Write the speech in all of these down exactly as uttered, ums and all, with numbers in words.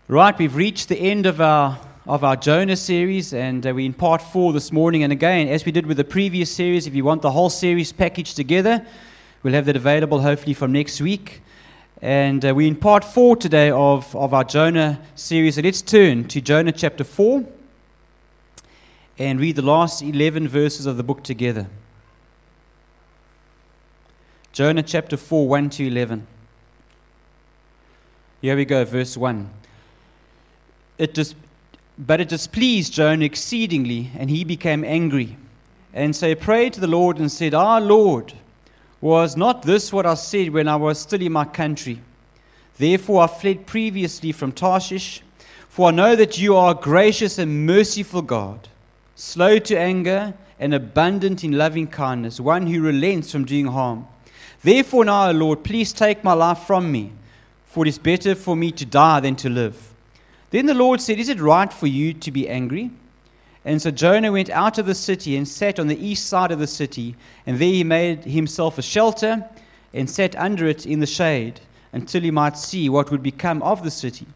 Right, we've reached the end of our of our Jonah series, and uh, we're in part four this morning. And again, as we did with the previous series, if you want the whole series packaged together, we'll have that available hopefully from next week. And uh, we're in part four today of, of our Jonah series. So let's turn to Jonah chapter four and read the last eleven verses of the book together. Jonah chapter four, one to eleven. Here we go, verse one. It dis- but it displeased Jonah exceedingly, and he became angry. And so he prayed to the Lord and said, Our Lord, was not this what I said when I was still in my country? Therefore I fled previously from Tarshish, for I know that you are a gracious and merciful God, slow to anger and abundant in loving kindness, one who relents from doing harm. Therefore now, O Lord, please take my life from me, for it is better for me to die than to live. Then the Lord said, Is it right for you to be angry? And so Jonah went out of the city and sat on the east side of the city, and there he made himself a shelter and sat under it in the shade until he might see what would become of the city.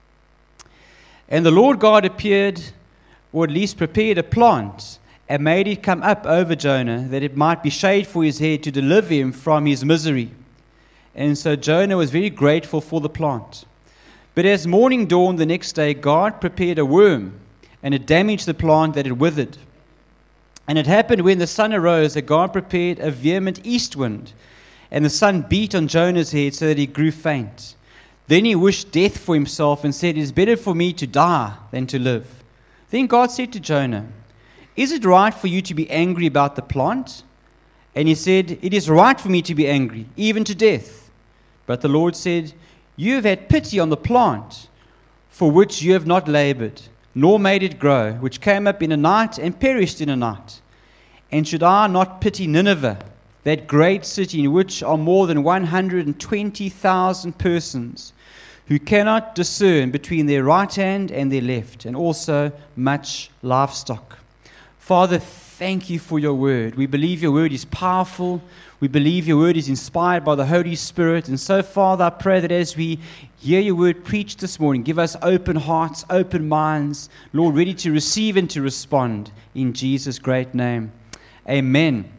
And the Lord God appeared, or at least prepared a plant, and made it come up over Jonah, that it might be shade for his head to deliver him from his misery. And so Jonah was very grateful for the plant. But as morning dawned the next day, God prepared a worm, and it damaged the plant that it withered. And it happened when the sun arose that God prepared a vehement east wind, and the sun beat on Jonah's head so that he grew faint. Then he wished death for himself and said, It is better for me to die than to live. Then God said to Jonah, Is it right for you to be angry about the plant? And he said, It is right for me to be angry, even to death. But the Lord said, You have had pity on the plant, for which you have not labored, nor made it grow, which came up in a night and perished in a night. And should I not pity Nineveh, that great city in which are more than one hundred twenty thousand persons, who cannot discern between their right hand and their left, and also much livestock? Father, thank you for your word. We believe your word is powerful. We believe your word is inspired by the Holy Spirit. And so, Father, I pray that as we hear your word preached this morning, give us open hearts, open minds, Lord, ready to receive and to respond in Jesus' great name. Amen.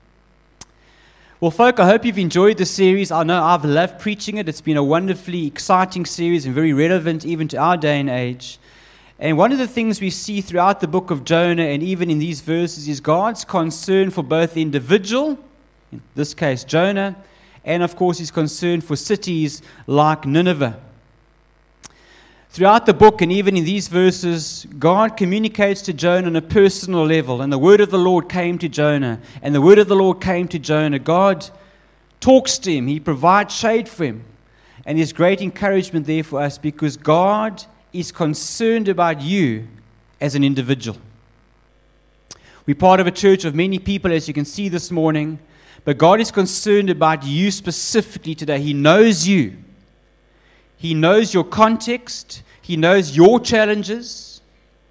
Well, folk, I hope you've enjoyed the series. I know I've loved preaching it. It's been a wonderfully exciting series and very relevant even to our day and age. And one of the things we see throughout the book of Jonah and even in these verses is God's concern for both the individual, in this case Jonah, and of course his concern for cities like Nineveh. Throughout the book and even in these verses, God communicates to Jonah on a personal level, and the word of the Lord came to Jonah, and the word of the Lord came to Jonah. God talks to him, he provides shade for him, and there's great encouragement there for us because God is concerned about you as an individual. We're part of a church of many people, as you can see this morning, but God is concerned about you specifically today. He knows you. He knows your context. He knows your challenges.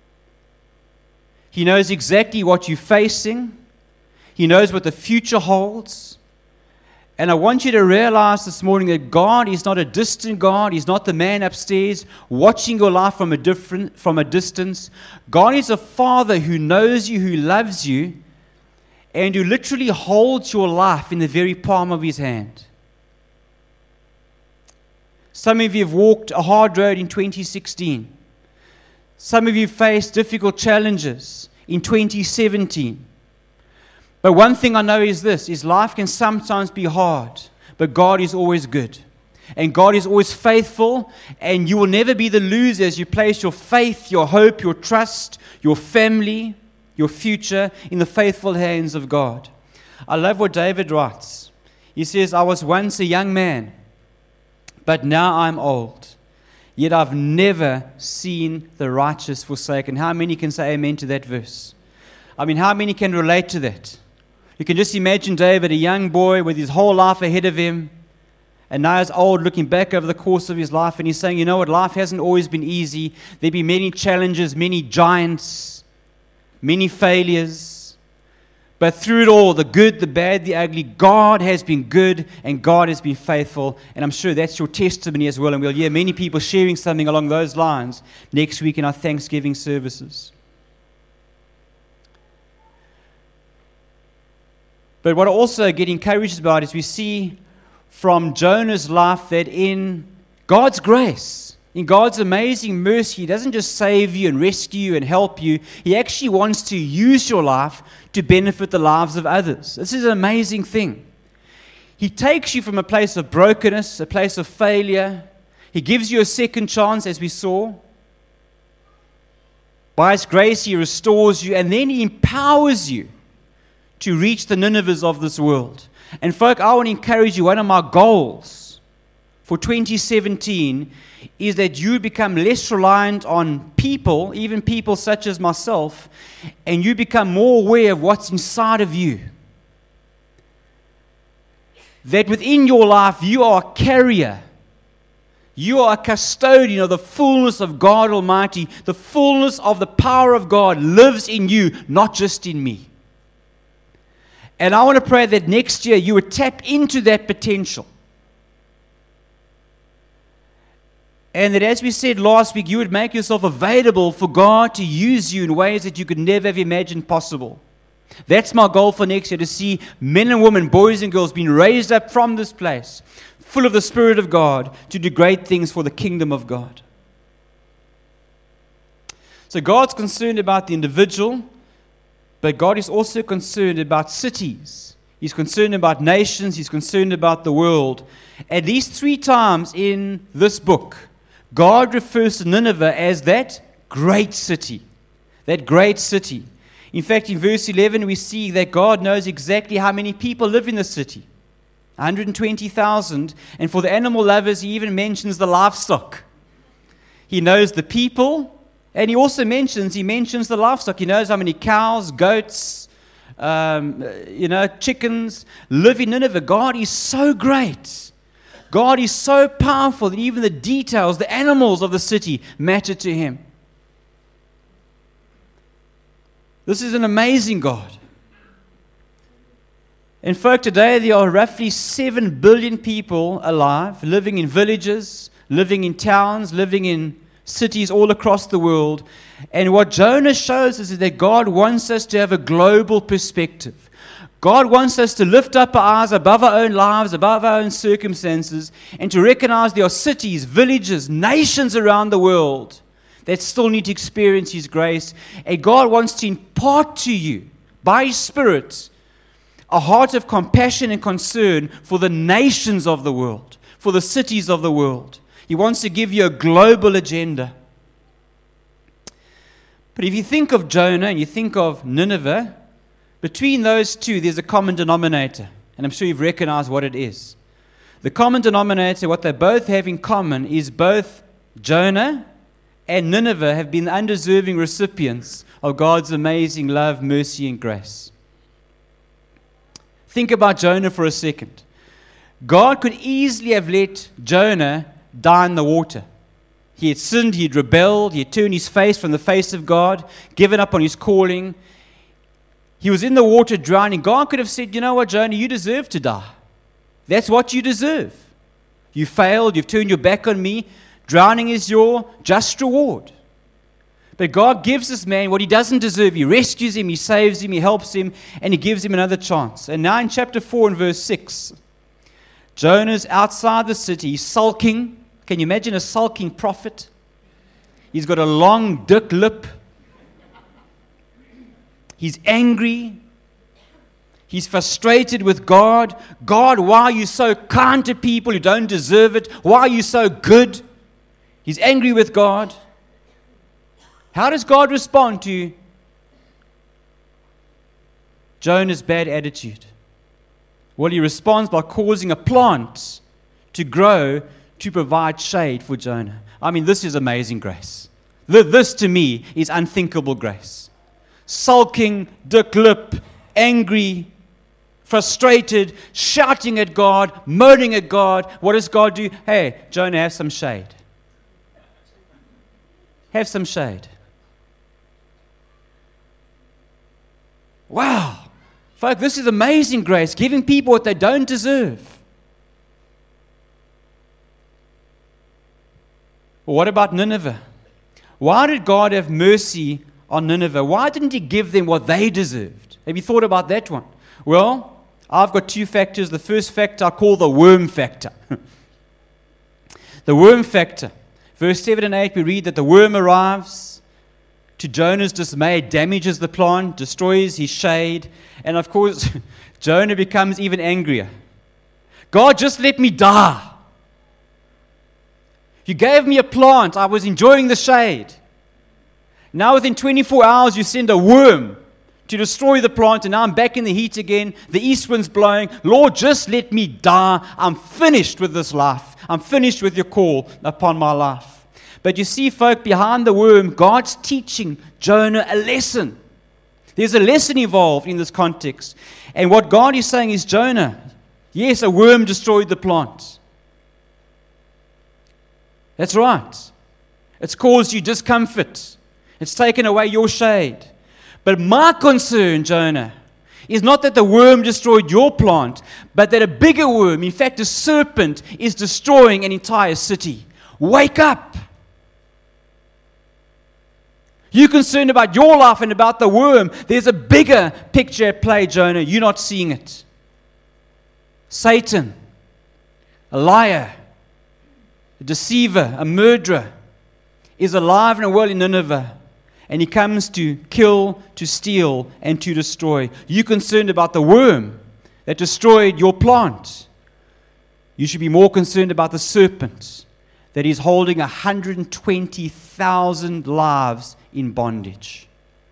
He knows exactly what you're facing. He knows what the future holds. And I want you to realize this morning that God is not a distant God. He's not the man upstairs watching your life from a different, from a distance. God is a Father who knows you, who loves you, and who literally holds your life in the very palm of his hand. Some of you have walked a hard road in twenty sixteen. Some of you faced difficult challenges in twenty seventeen. But one thing I know is this, is life can sometimes be hard, but God is always good. And God is always faithful, and you will never be the loser as you place your faith, your hope, your trust, your family, your future in the faithful hands of God. I love what David writes. He says, I was once a young man, but now I'm old. Yet I've never seen the righteous forsaken. How many can say amen to that verse? I mean, how many can relate to that? You can just imagine David, a young boy with his whole life ahead of him, and now he's old, looking back over the course of his life, and he's saying, you know what, life hasn't always been easy. There've been many challenges, many giants, many failures. But through it all, the good, the bad, the ugly, God has been good and God has been faithful. And I'm sure that's your testimony as well. And we'll hear many people sharing something along those lines next week in our Thanksgiving services. But what I also get encouraged about is we see from Jonah's life that in God's grace, in God's amazing mercy, He doesn't just save you and rescue you and help you. He actually wants to use your life to benefit the lives of others. This is an amazing thing. He takes you from a place of brokenness, a place of failure. He gives you a second chance, as we saw. By His grace, He restores you, and then He empowers you to reach the Ninevehs of this world. And folk, I want to encourage you, one of my goals for twenty seventeen is that you become less reliant on people, even people such as myself, and you become more aware of what's inside of you. That within your life, you are a carrier. You are a custodian of the fullness of God Almighty. The fullness of the power of God lives in you, not just in me. And I want to pray that next year you would tap into that potential. And that, as we said last week, you would make yourself available for God to use you in ways that you could never have imagined possible. That's my goal for next year, to see men and women, boys and girls being raised up from this place, full of the Spirit of God, to do great things for the kingdom of God. So God's concerned about the individual, but God is also concerned about cities. He's concerned about nations. He's concerned about the world. At least three times in this book, God refers to Nineveh as that great city. That great city. In fact, in verse eleven, we see that God knows exactly how many people live in the city. one hundred twenty thousand. And for the animal lovers, He even mentions the livestock. He knows the people, and He also mentions, He mentions the livestock. He knows how many cows, goats, um, you know, chickens live in Nineveh. God is so great. God is so powerful that even the details, the animals of the city matter to Him. This is an amazing God. And folk, today there are roughly seven billion people alive, living in villages, living in towns, living in cities all across the world. And what Jonah shows us is that God wants us to have a global perspective. God wants us to lift up our eyes above our own lives, above our own circumstances, and to recognize there are cities, villages, nations around the world that still need to experience His grace. And God wants to impart to you, by His Spirit, a heart of compassion and concern for the nations of the world, for the cities of the world. He wants to give you a global agenda. But if you think of Jonah and you think of Nineveh, between those two, there's a common denominator, and I'm sure you've recognized what it is. The common denominator, what they both have in common, is both Jonah and Nineveh have been undeserving recipients of God's amazing love, mercy, and grace. Think about Jonah for a second. God could easily have let Jonah die in the water. He had sinned, he had rebelled, he had turned his face from the face of God, given up on his calling. He was in the water drowning. God could have said, you know what, Jonah, you deserve to die. That's what you deserve. You failed, you've turned your back on me. Drowning is your just reward. But God gives this man what he doesn't deserve. He rescues him, He saves him, He helps him, and He gives him another chance. And now in chapter four and verse six, Jonah's outside the city, sulking. Can you imagine a sulking prophet? He's got a long dick lip. He's angry. He's frustrated with God. God, why are you so kind to people who don't deserve it? Why are you so good? He's angry with God. How does God respond to Jonah's bad attitude? Well, He responds by causing a plant to grow to provide shade for Jonah. I mean, this is amazing grace. This, to me, is unthinkable grace. Sulking, dick lip, angry, frustrated, shouting at God, moaning at God. What does God do? Hey, Jonah, have some shade. Have some shade. Wow. Folk, this is amazing grace, giving people what they don't deserve. Well, what about Nineveh? Why did God have mercy on Nineveh? Why didn't He give them what they deserved? Have you thought about that one? Well, I've got two factors. The first factor I call the worm factor. The worm factor. Verse seven and eight, we read that the worm arrives. To Jonah's dismay, damages the plant, destroys his shade, and of course, Jonah becomes even angrier. God, just let me die. You gave me a plant, I was enjoying the shade. Now within twenty-four hours, you send a worm to destroy the plant, and now I'm back in the heat again. The east wind's blowing. Lord, just let me die. I'm finished with this life. I'm finished with your call upon my life. But you see, folk, behind the worm, God's teaching Jonah a lesson. There's a lesson involved in this context. And what God is saying is, Jonah, yes, a worm destroyed the plant. That's right. It's caused you discomfort. It's taken away your shade. But my concern, Jonah, is not that the worm destroyed your plant, but that a bigger worm, in fact a serpent, is destroying an entire city. Wake up! You're concerned about your life and about the worm. There's a bigger picture at play, Jonah. You're not seeing it. Satan, a liar, a deceiver, a murderer, is alive and well in Nineveh. And he comes to kill, to steal, and to destroy. You're concerned about the worm that destroyed your plant. You should be more concerned about the serpent that is holding one hundred twenty thousand lives in bondage.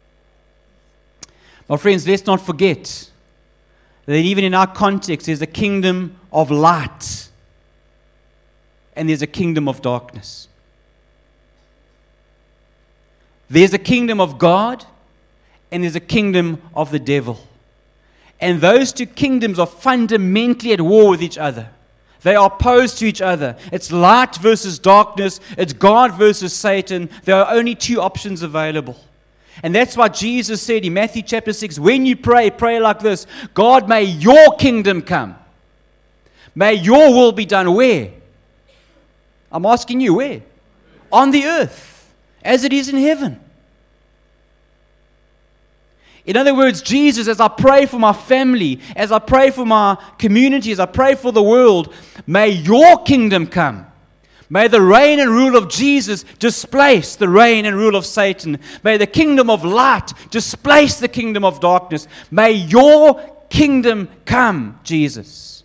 My friends, let's not forget that even in our context, there's a kingdom of light and there's a kingdom of darkness. There's a kingdom of God and there's a kingdom of the devil. And those two kingdoms are fundamentally at war with each other. They are opposed to each other. It's light versus darkness. It's God versus Satan. There are only two options available. And that's why Jesus said in Matthew chapter six, when you pray, pray like this: God, may your kingdom come. May your will be done where? I'm asking you, where? On the earth, as it is in heaven. In other words, Jesus, as I pray for my family, as I pray for my community, as I pray for the world, may your kingdom come. May the reign and rule of Jesus displace the reign and rule of Satan. May the kingdom of light displace the kingdom of darkness. May your kingdom come, Jesus.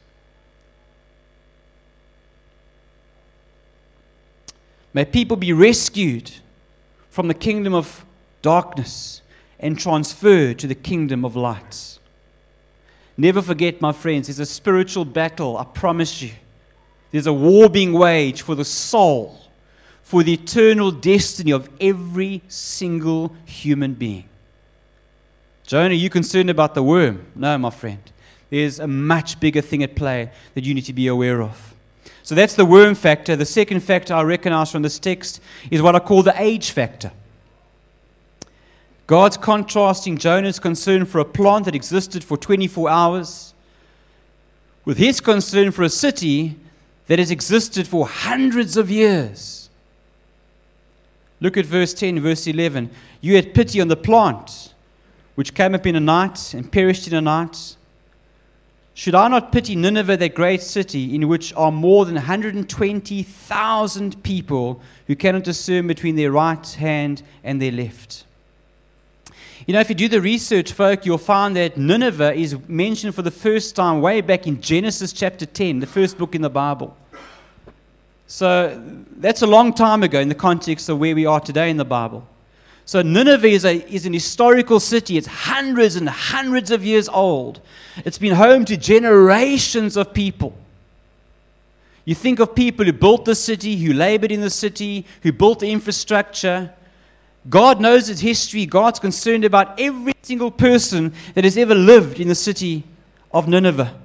May people be rescued from the kingdom of darkness and transferred to the kingdom of light. Never forget, my friends, there's a spiritual battle, I promise you. There's a war being waged for the soul, for the eternal destiny of every single human being. Jonah, are you concerned about the worm? No, my friend. There's a much bigger thing at play that you need to be aware of. So that's the worm factor. The second factor I recognize from this text is what I call the age factor. God's contrasting Jonah's concern for a plant that existed for twenty-four hours with his concern for a city that has existed for hundreds of years. Look at verse ten, verse eleven. You had pity on the plant, which came up in a night and perished in a night. Should I not pity Nineveh, that great city, in which are more than one hundred twenty thousand people who cannot discern between their right hand and their left? You know, if you do the research, folk, you'll find that Nineveh is mentioned for the first time way back in Genesis chapter ten, the first book in the Bible. So that's a long time ago in the context of where we are today in the Bible. So Nineveh is, a, is an historical city. It's hundreds and hundreds of years old. It's been home to generations of people. You think of people who built the city, who labored in the city, who built the infrastructure. God knows its history. God's concerned about every single person that has ever lived in the city of Nineveh.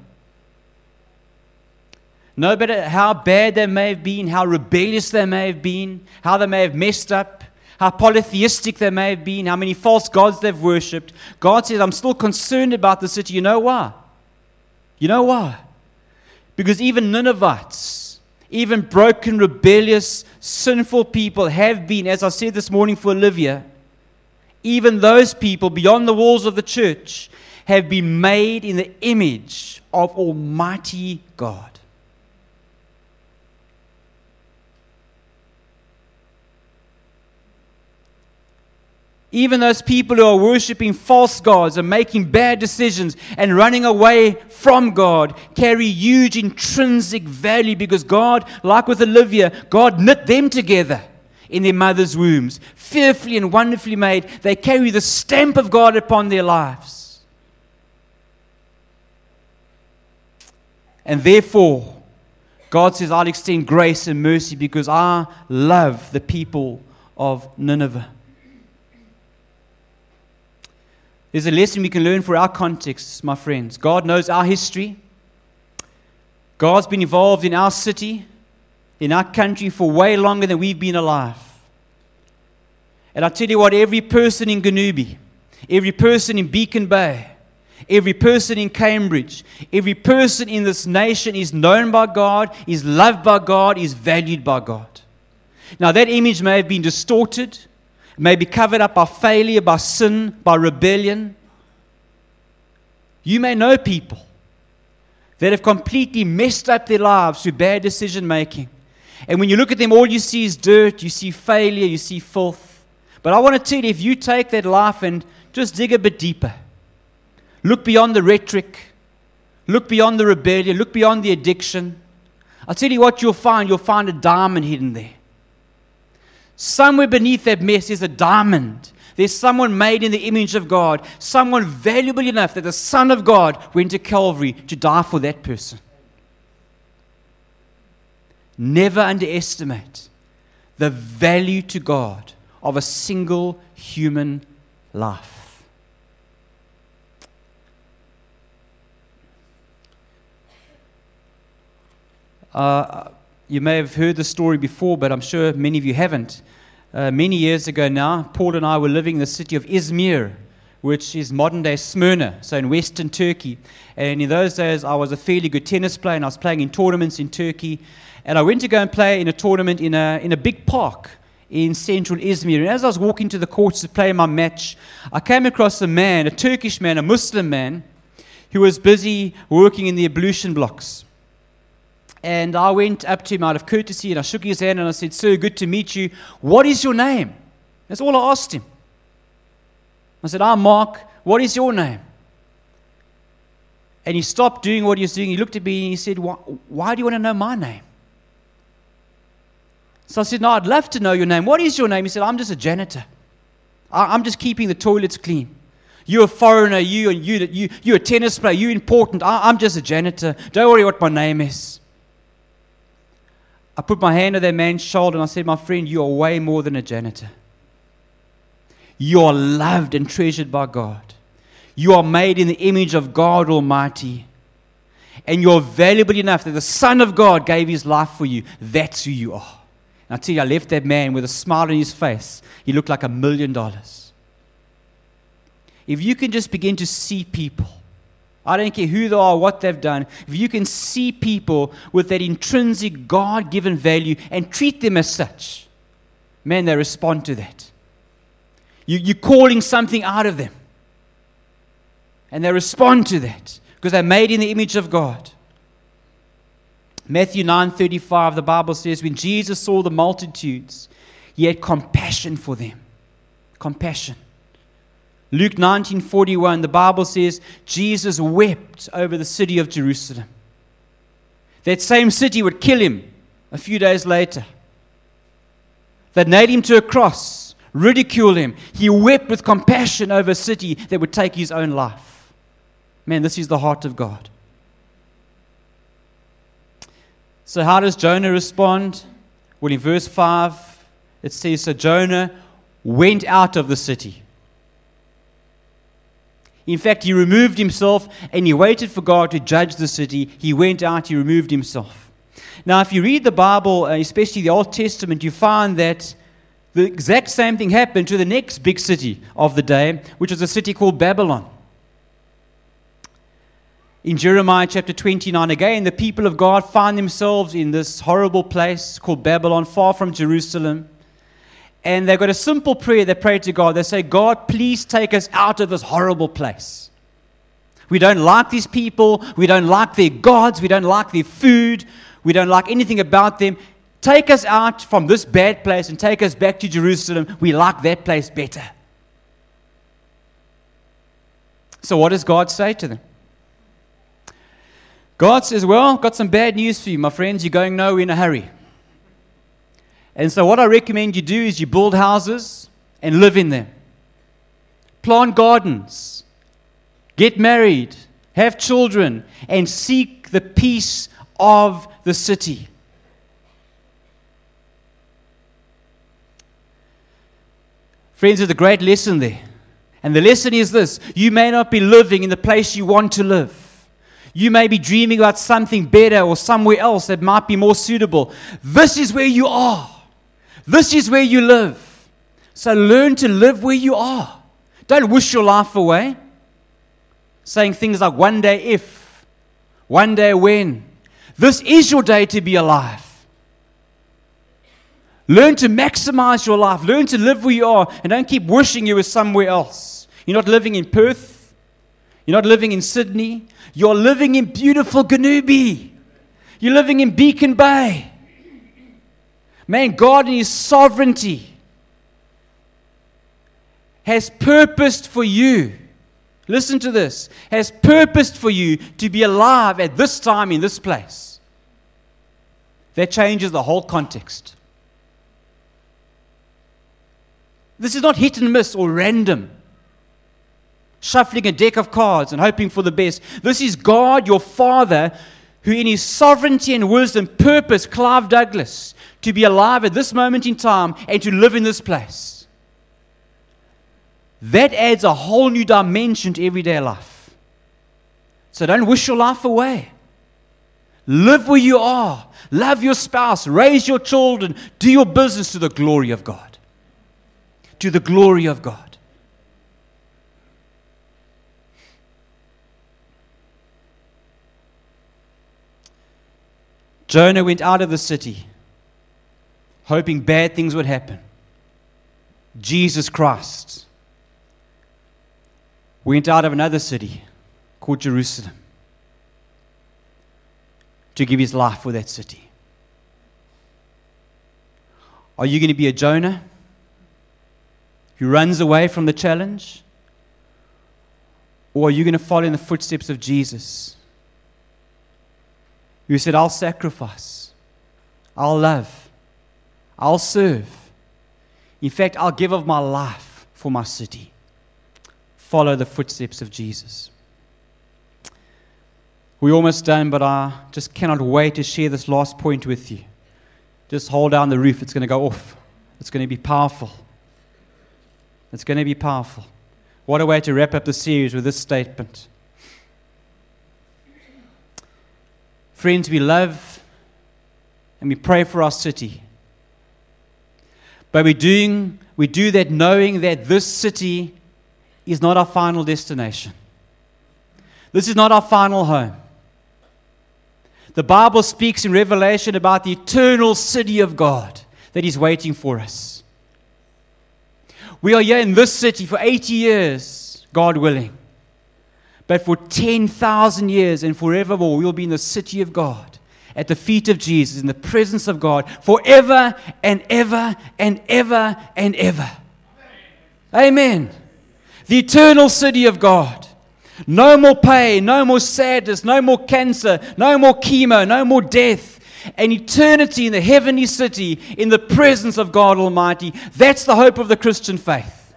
No matter how bad they may have been, how rebellious they may have been, how they may have messed up, how polytheistic they may have been, how many false gods they've worshipped, God says, I'm still concerned about the city. You know why? You know why? Because even Ninevites, even broken, rebellious, sinful people have been, as I said this morning for Olivia, even those people beyond the walls of the church have been made in the image of Almighty God. Even those people who are worshiping false gods and making bad decisions and running away from God carry huge intrinsic value because God, like with Olivia, God knit them together in their mother's wombs. Fearfully and wonderfully made. They carry the stamp of God upon their lives. And therefore, God says, I'll extend grace and mercy because I love the people of Nineveh. There's a lesson we can learn for our context, my friends. God knows our history. God's been involved in our city, in our country for way longer than we've been alive. And I tell you what, every person in Ganubi, every person in Beacon Bay, every person in Cambridge, every person in this nation is known by God, is loved by God, is valued by God. Now that image may have been distorted, may be covered up by failure, by sin, by rebellion. You may know people that have completely messed up their lives through bad decision making. And when you look at them, all you see is dirt, you see failure, you see filth. But I want to tell you, if you take that life and just dig a bit deeper, look beyond the rhetoric, look beyond the rebellion, look beyond the addiction, I'll tell you what you'll find. You'll find a diamond hidden there. Somewhere beneath that mess is a diamond. There's someone made in the image of God, someone valuable enough that the Son of God went to Calvary to die for that person. Never underestimate the value to God of a single human life. Uh, You may have heard the story before, but I'm sure many of you haven't. Uh, many years ago now, Paul and I were living in the city of Izmir, which is modern-day Smyrna, so in western Turkey. And in those days, I was a fairly good tennis player, and I was playing in tournaments in Turkey. And I went to go and play in a tournament in a, in a big park in central Izmir. And as I was walking to the courts to play my match, I came across a man, a Turkish man, a Muslim man, who was busy working in the ablution blocks. And I went up to him out of courtesy and I shook his hand and I said, "Sir, good to meet you. What is your name?" That's all I asked him. I said, "I'm Mark. What is your name?" And he stopped doing what he was doing. He looked at me and he said, "Why, why do you want to know my name?" So I said, "No, I'd love to know your name. What is your name?" He said, "I'm just a janitor. I, I'm just keeping the toilets clean. You're a foreigner. You, you, you, you're a tennis player. You're important. I, I'm just a janitor. Don't worry what my name is." I put my hand on that man's shoulder and I said, "My friend, you are way more than a janitor. You are loved and treasured by God. You are made in the image of God Almighty. And you're valuable enough that the Son of God gave His life for you. That's who you are." And I tell you, I left that man with a smile on his face. He looked like a million dollars. If you can just begin to see people, I don't care who they are, what they've done. If you can see people with that intrinsic God-given value and treat them as such, man, they respond to that. You, you're calling something out of them. And they respond to that because they're made in the image of God. Matthew nine thirty-five, the Bible says, when Jesus saw the multitudes, He had compassion for them. Compassion. Luke nineteen forty-one, the Bible says, Jesus wept over the city of Jerusalem. That same city would kill Him a few days later. They nailed Him to a cross, ridicule Him. He wept with compassion over a city that would take His own life. Man, this is the heart of God. So how does Jonah respond? Well, in verse five, it says, so Jonah went out of the city. In fact, he removed himself and he waited for God to judge the city. He went out, he removed himself. Now, if you read the Bible, especially the Old Testament, you find that the exact same thing happened to the next big city of the day, which was a city called Babylon. In Jeremiah chapter twenty-nine, again, the people of God find themselves in this horrible place called Babylon, far from Jerusalem. And they've got a simple prayer they pray to God. They say, God, please take us out of this horrible place. We don't like these people. We don't like their gods. We don't like their food. We don't like anything about them. Take us out from this bad place and take us back to Jerusalem. We like that place better. So what does God say to them? God says, well, got some bad news for you, my friends. You're going nowhere in a hurry. And so what I recommend you do is you build houses and live in them. Plant gardens. Get married. Have children. And seek the peace of the city. Friends, there's a great lesson there. And the lesson is this. You may not be living in the place you want to live. You may be dreaming about something better or somewhere else that might be more suitable. This is where you are. This is where you live. So learn to live where you are. Don't wish your life away. Saying things like one day if, one day when. This is your day to be alive. Learn to maximize your life. Learn to live where you are. And don't keep wishing you were somewhere else. You're not living in Perth. You're not living in Sydney. You're living in beautiful Ganubi. You're living in Beacon Bay. Man, God in His sovereignty has purposed for you, listen to this, has purposed for you to be alive at this time in this place. That changes the whole context. This is not hit and miss or random. Shuffling a deck of cards and hoping for the best. This is God, your Father, who in His sovereignty and wisdom purposed Clive Douglas to be alive at this moment in time and to live in this place. That adds a whole new dimension to everyday life. So don't wish your life away. Live where you are. Love your spouse. Raise your children. Do your business to the glory of God. To the glory of God. Jonah went out of the city, hoping bad things would happen. Jesus Christ went out of another city called Jerusalem to give His life for that city. Are you going to be a Jonah who runs away from the challenge? Or are you going to follow in the footsteps of Jesus, who said, I'll sacrifice, I'll love, I'll serve. In fact, I'll give of my life for my city. Follow the footsteps of Jesus. We're almost done, but I just cannot wait to share this last point with you. Just hold down the roof. It's going to go off. It's going to be powerful. It's going to be powerful. What a way to wrap up the series with this statement. Friends, we love and we pray for our city. But we're doing, we do that knowing that this city is not our final destination. This is not our final home. The Bible speaks in Revelation about the eternal city of God that is waiting for us. We are here in this city for eighty years, God willing. But for ten thousand years and forevermore, we will be in the city of God, at the feet of Jesus, in the presence of God, forever and ever and ever and ever. Amen. The eternal city of God. No more pain, no more sadness, no more cancer, no more chemo, no more death. An eternity in the heavenly city, in the presence of God Almighty. That's the hope of the Christian faith.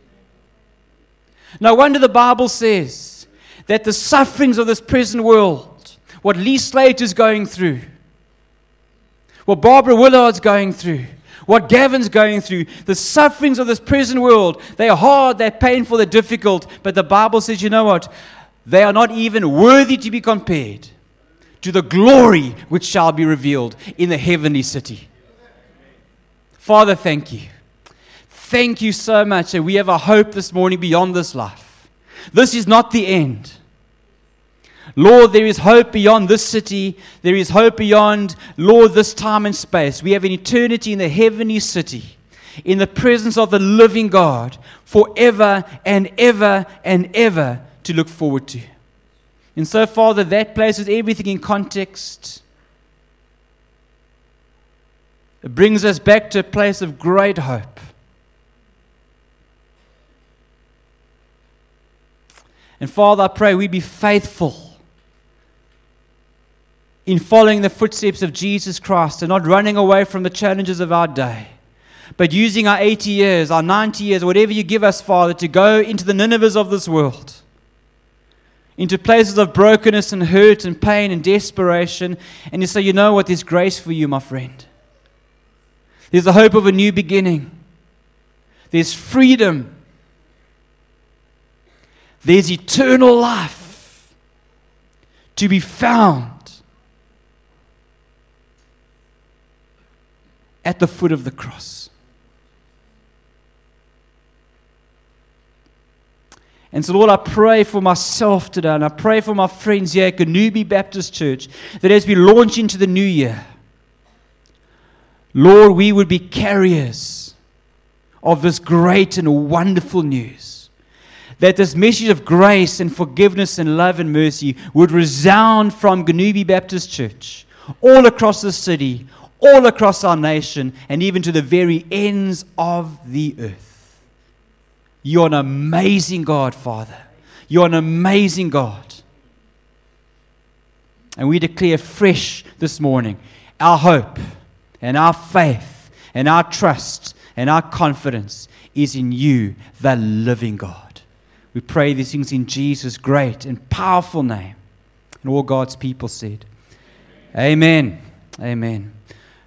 No wonder the Bible says that the sufferings of this present world, what Lee Slater is going through, what Barbara Willard's going through, what Gavin's going through, the sufferings of this present world, they are hard, they're painful, they're difficult, but the Bible says, you know what? They are not even worthy to be compared to the glory which shall be revealed in the heavenly city. Father, thank you. thank you so much that we have a hope this morning beyond this life. This is not the end. Lord, there is hope beyond this city. There is hope beyond, Lord, this time and space. We have an eternity in the heavenly city, in the presence of the living God, forever and ever and ever to look forward to. And so, Father, that places everything in context. It brings us back to a place of great hope. And Father, I pray we be faithful in following the footsteps of Jesus Christ and not running away from the challenges of our day, but using our eighty years, our ninety years, whatever you give us, Father, to go into the Ninevehs of this world, into places of brokenness and hurt and pain and desperation, and you say, you know what, there's grace for you, my friend. There's the hope of a new beginning. There's freedom. There's eternal life to be found at the foot of the cross. And so, Lord, I pray for myself today, and I pray for my friends here at Ganubi Baptist Church, that as we launch into the new year, Lord, we would be carriers of this great and wonderful news. That this message of grace and forgiveness and love and mercy would resound from Ganubi Baptist Church all across the city, all across our nation, and even to the very ends of the earth. You're an amazing God, Father. You're an amazing God. And we declare fresh this morning our hope and our faith and our trust and our confidence is in you, the living God. We pray these things in Jesus' great and powerful name. And all God's people said, Amen. Amen.